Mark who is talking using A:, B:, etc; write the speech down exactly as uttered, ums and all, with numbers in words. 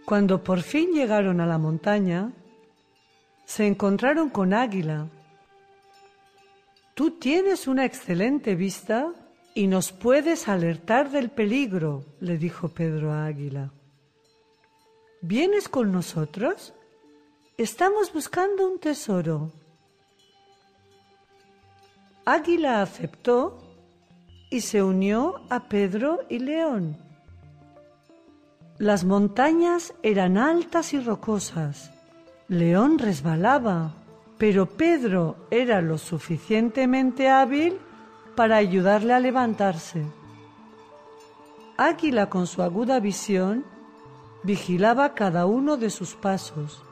A: Cuando por fin llegaron a la montaña, se encontraron con Águila. «Tú tienes una excelente vista y nos puedes alertar del peligro», le dijo Pedro a Águila. «¿Vienes con nosotros? Estamos buscando un tesoro». Águila aceptó y se unió a Pedro y León. Las montañas eran altas y rocosas. León resbalaba, pero Pedro era lo suficientemente hábil para ayudarle a levantarse. Águila, con su aguda visión, vigilaba cada uno de sus pasos.